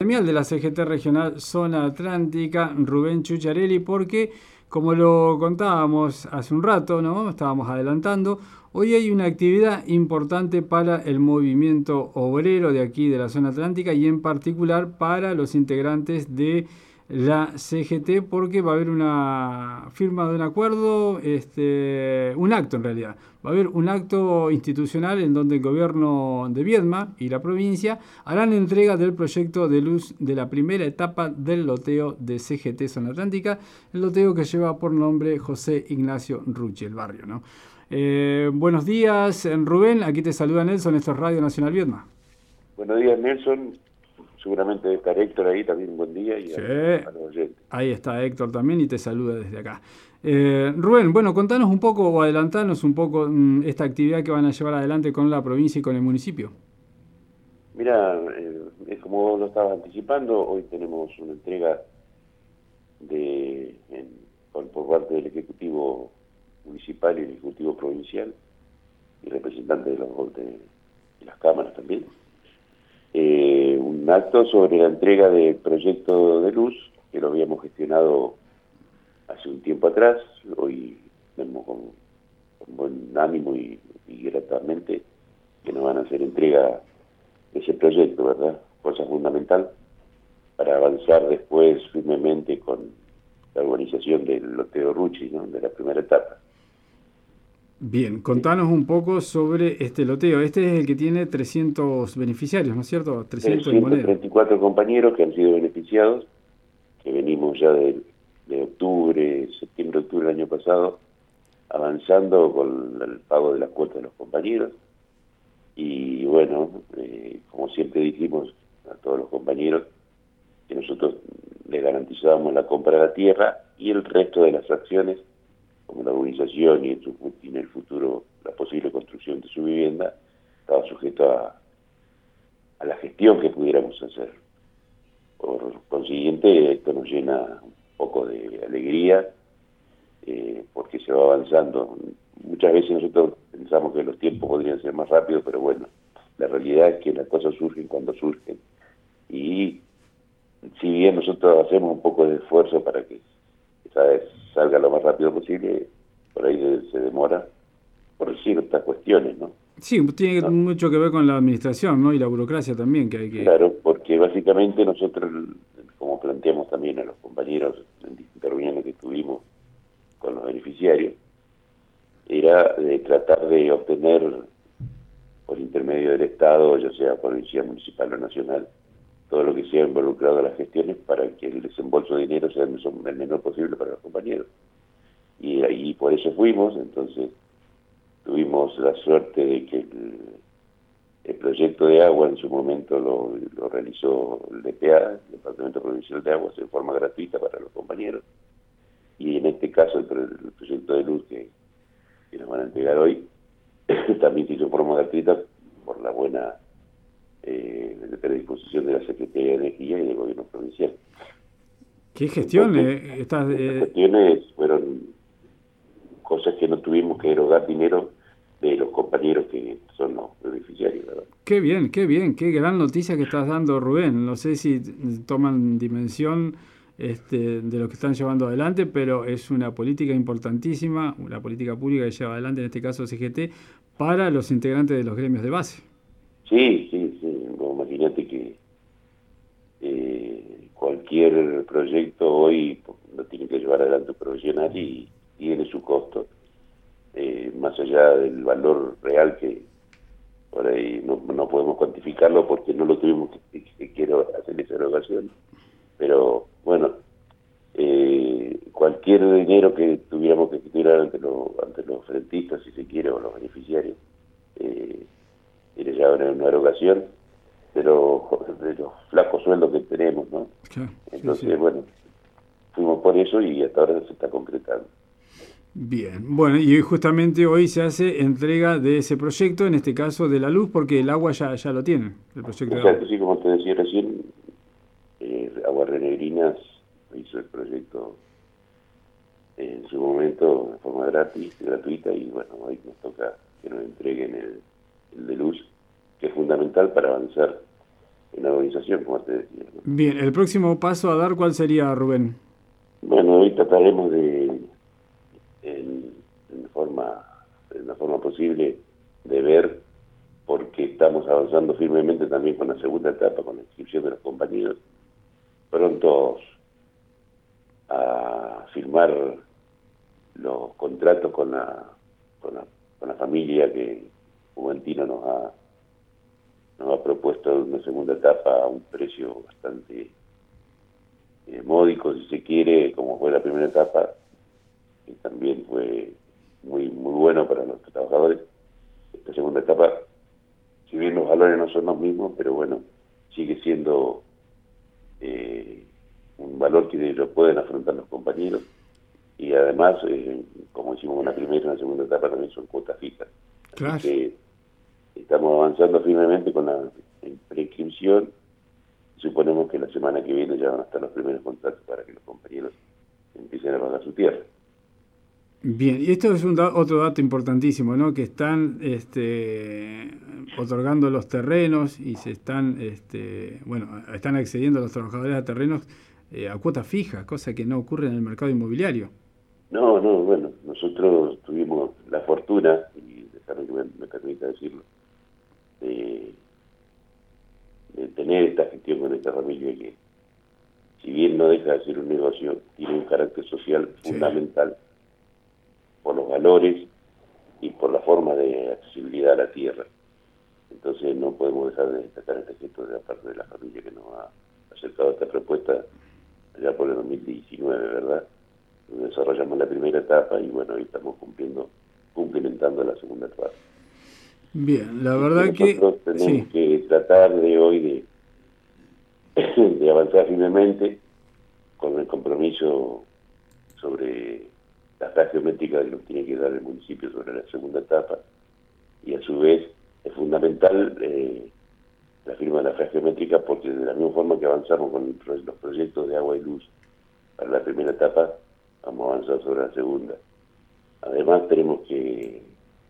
gremial de la CGT Regional Zona Atlántica, Rubén Chucharelli, porque, como lo contábamos hace un rato, ¿no? Estábamos adelantando, hoy hay una actividad importante para el movimiento obrero de aquí de la Zona Atlántica y en particular para los integrantes de la CGT, porque va a haber una firma de un acuerdo, un acto en realidad. Va a haber un acto institucional en donde el gobierno de Viedma y la provincia harán entrega del proyecto de luz de la primera etapa del loteo de CGT Zona Atlántica, el loteo que lleva por nombre José Ignacio Rucci, el barrio, ¿no? Buenos días, Rubén. Aquí te saluda Nelson, esto es Radio Nacional Viedma. Buenos días, Nelson. Seguramente debe estar Héctor ahí también. Buen día. Y Sí, a los oyentes. ahí está Héctor también y te saluda desde acá. Rubén, bueno, contanos un poco o adelantanos un poco esta actividad que van a llevar adelante con la provincia y con el municipio. Mira, es como vos lo estabas anticipando, hoy tenemos una entrega por parte del Ejecutivo Municipal y el Ejecutivo Provincial y representantes de las cámaras también. Un acto sobre la entrega del proyecto de luz que lo habíamos gestionado hace un tiempo atrás. Hoy vemos con buen ánimo y gratamente que nos van a hacer entrega de ese proyecto, ¿verdad? Cosa fundamental para avanzar después firmemente con la organización del loteo Rucci, ¿no? De la primera etapa. Bien, contanos un poco sobre este loteo. Este es el que tiene 300 beneficiarios, ¿no es cierto? 300 y moneda. 334 compañeros que han sido beneficiados, que venimos ya de septiembre-octubre del año pasado, avanzando con el pago de las cuotas de los compañeros. Y bueno, como siempre dijimos a todos los compañeros, que nosotros les garantizábamos la compra de la tierra y el resto de las acciones, como la urbanización y en el futuro la posible construcción de su vivienda, estaba sujeto a la gestión que pudiéramos hacer. Por consiguiente, esto nos llena un poco de alegría, porque se va avanzando. Muchas veces nosotros pensamos que los tiempos podrían ser más rápidos, pero bueno, la realidad es que las cosas surgen cuando surgen. Y si bien nosotros hacemos un poco de esfuerzo para que salga lo más rápido posible, por ahí se demora por ciertas cuestiones, ¿no? Sí, tiene ¿No? mucho que ver con la administración, ¿no? Y la burocracia también que hay que... Claro, porque básicamente nosotros, como planteamos también a los compañeros en distintas reuniones que tuvimos con los beneficiarios, era de tratar de obtener por intermedio del Estado, ya sea provincial, municipal o nacional, todo lo que sea involucrado a las gestiones para que el desembolso de dinero sea el menor posible para los compañeros. Y ahí por eso fuimos. Entonces tuvimos la suerte de que el proyecto de agua en su momento lo realizó el DPA, el Departamento Provincial de Aguas, en forma gratuita para los compañeros. Y en este caso el proyecto de luz que nos van a entregar hoy también se hizo en forma gratuita por la buena predisposición de la Secretaría de Energía y del Gobierno Provincial. ¿Qué gestión? Estas cuestiones fueron cosas que no tuvimos que erogar dinero de los compañeros que son los beneficiarios, ¿verdad? Qué bien, qué gran noticia que estás dando, Rubén. No sé si toman dimensión de lo que están llevando adelante, pero es una política importantísima, una política pública que lleva adelante, en este caso CGT, para los integrantes de los gremios de base. Sí. Imagínate que cualquier proyecto hoy lo tiene que llevar adelante un profesional y tiene su costo, más allá del valor real que por ahí no podemos cuantificarlo porque no lo tuvimos que quiero hacer esa erogación, pero bueno, cualquier dinero que tuviéramos que tirar ante los frentistas, si se quiere, o los beneficiarios, era ya una erogación de los flacos sueldos que tenemos, ¿no? Claro, Entonces, sí. bueno, fuimos por eso y hasta ahora se está concretando. Bien, bueno, y justamente hoy se hace entrega de ese proyecto, en este caso de la luz, porque el agua ya lo tienen, el proyecto de agua. Exacto, sí, como te decía recién, Aguas Renegrinas hizo el proyecto en su momento de forma gratuita, y bueno, hoy nos toca que nos entreguen el de luz, que es fundamental para avanzar en la organización, como te decía, ¿no? Bien, el próximo paso a dar, ¿cuál sería, Rubén? Bueno, hoy trataremos de, en, en forma, en la forma posible, de ver, porque estamos avanzando firmemente también con la segunda etapa, con la inscripción de los compañeros, prontos a firmar los contratos con la familia que Juventino nos ha propuesto una segunda etapa a un precio bastante módico, si se quiere, como fue la primera etapa, que también fue muy bueno para los trabajadores. Esta segunda etapa, si bien los valores no son los mismos, pero bueno, sigue siendo un valor que lo pueden afrontar los compañeros, y además, como hicimos una primera y una segunda etapa, también son cuotas fijas. Así Claro. que estamos avanzando firmemente con la preinscripción. Suponemos que la semana que viene ya van a estar los primeros contratos para que los compañeros empiecen a pagar su tierra. Bien, y esto es otro dato importantísimo, ¿no? Que están otorgando los terrenos y se están, están accediendo los trabajadores a terrenos a cuota fija, cosa que no ocurre en el mercado inmobiliario. No, bueno, nosotros tuvimos la fortuna, y déjame que me permita decirlo, de, de tener esta gestión con esta familia que, si bien no deja de ser un negocio, tiene un carácter social Sí. fundamental por los valores y por la forma de accesibilidad a la tierra. Entonces no podemos dejar de destacar este gesto de la parte de la familia que nos ha acercado a esta propuesta allá por el 2019, ¿verdad? Desarrollamos la primera etapa y bueno, hoy estamos cumplimentando la segunda etapa. Bien, la Así que verdad que nosotros sí, tenemos que tratar de hoy de avanzar firmemente con el compromiso sobre la frase geométrica que nos tiene que dar el municipio sobre la segunda etapa, y a su vez es fundamental la firma de la frase geométrica, porque de la misma forma que avanzamos con los proyectos de agua y luz para la primera etapa, vamos a avanzar sobre la segunda. Además tenemos que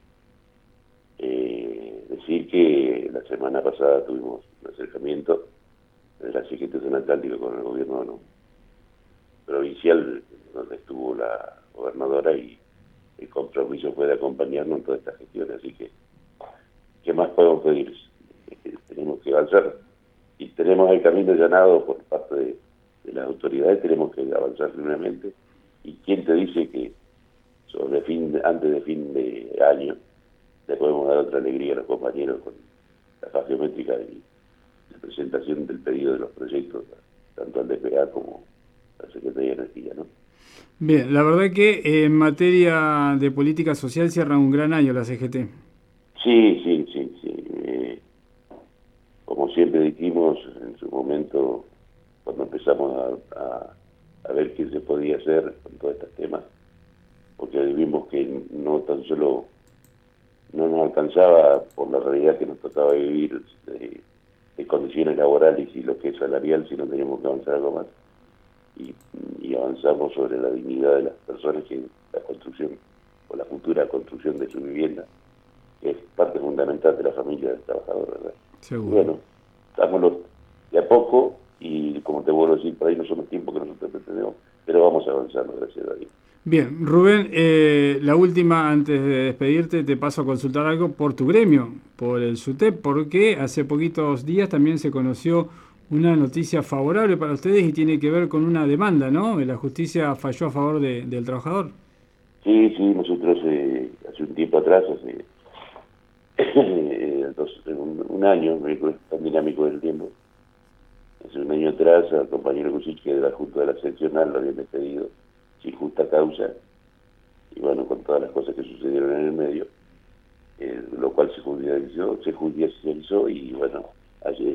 decir que la semana pasada tuvimos un acercamiento de la Secretaría Atlántica con el gobierno, ¿no?, provincial, donde estuvo la gobernadora, y el compromiso fue de acompañarnos en toda esta gestión. Así que, ¿qué más podemos pedir? Tenemos que avanzar. Y tenemos el camino allanado por parte de las autoridades, tenemos que avanzar firmemente. ¿Y quién te dice que antes de fin de año le podemos dar otra alegría a los compañeros con la fase geométrica y la presentación del pedido de los proyectos, tanto al DPA como a la Secretaría de Energía, ¿no? bien, la verdad que en materia de política social cierra un gran año la CGT. Sí. Como siempre dijimos en su momento, cuando empezamos a ver qué se podía hacer con todos estos temas, porque vimos que no tan solo no nos alcanzaba por la realidad que nos tocaba vivir de condiciones laborales y lo que es salarial, sino teníamos que avanzar algo más. Y avanzamos sobre la dignidad de las personas, que la construcción o la futura construcción de su vivienda, que es parte fundamental de la familia del trabajador, ¿verdad? Seguro. Y bueno, estamos de a poco, y como te vuelvo a decir, por ahí no son los tiempos que nosotros pretendemos, pero vamos avanzando, gracias a Dios. Bien, Rubén, la última antes de despedirte, te paso a consultar algo por tu gremio, por el SUTEP, porque hace poquitos días también se conoció una noticia favorable para ustedes y tiene que ver con una demanda, ¿no? La justicia falló a favor del trabajador. Sí, nosotros hace un tiempo atrás, hace un año, es tan dinámico del tiempo, hace un año atrás al compañero Cusic, que de la Junta de la Seccional, lo habían despedido sin justa causa, y bueno, con todas las cosas que sucedieron en el medio, lo cual se judicializó, y bueno, ayer,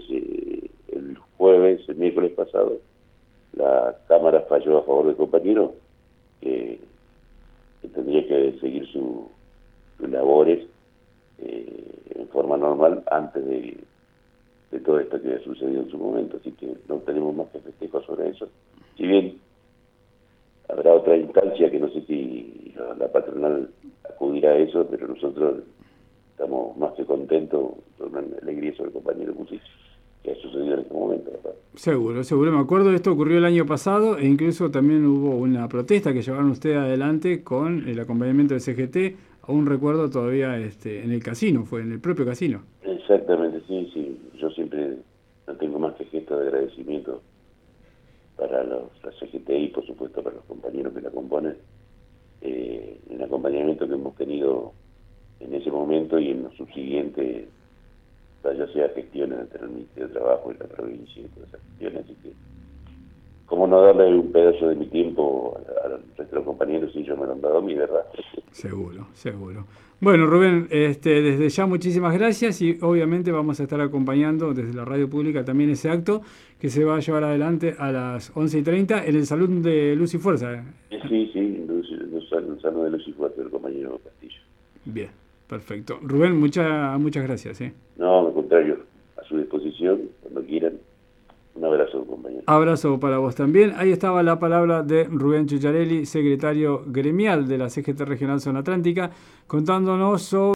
el miércoles pasado, la Cámara falló a favor del compañero, que tendría que seguir sus labores en forma normal antes de todo esto que ha sucedido en su momento. Así que no tenemos más que festejos sobre eso. Si bien habrá otra instancia que no sé si la patronal acudirá a eso, pero nosotros estamos más que contentos con el egreso del compañero Cusic. que ha sucedido en este momento, ¿verdad? Seguro, seguro. Me acuerdo, esto ocurrió el año pasado e incluso también hubo una protesta que llevaron ustedes adelante con el acompañamiento del CGT. Aún recuerdo todavía en el casino, fue en el propio casino. Exactamente, sí, sí. Yo siempre no tengo más que gestos de agradecimiento para la CGT y por supuesto para los compañeros que la componen. El acompañamiento que hemos tenido en ese momento y en los subsiguientes, ya sea gestiones ante el Ministerio de Trabajo y la provincia y todas esas gestiones, así que cómo no darle un pedazo de mi tiempo a los resto de los compañeros si ellos me lo han dado a mí, ¿verdad? Seguro, seguro. Bueno, Rubén, desde ya muchísimas gracias y obviamente vamos a estar acompañando desde la radio pública también ese acto que se va a llevar adelante a las 11:30 en el Salón de Luz y Fuerza. Sí, sí, un saludo de Luz y Fuerza del compañero Castillo. Bien, perfecto. Rubén, muchas gracias. No, al contrario, a su disposición, cuando quieran. Un abrazo, compañero. Abrazo para vos también. Ahí estaba la palabra de Rubén Chucharelli, secretario gremial de la CGT Regional Zona Atlántica, contándonos sobre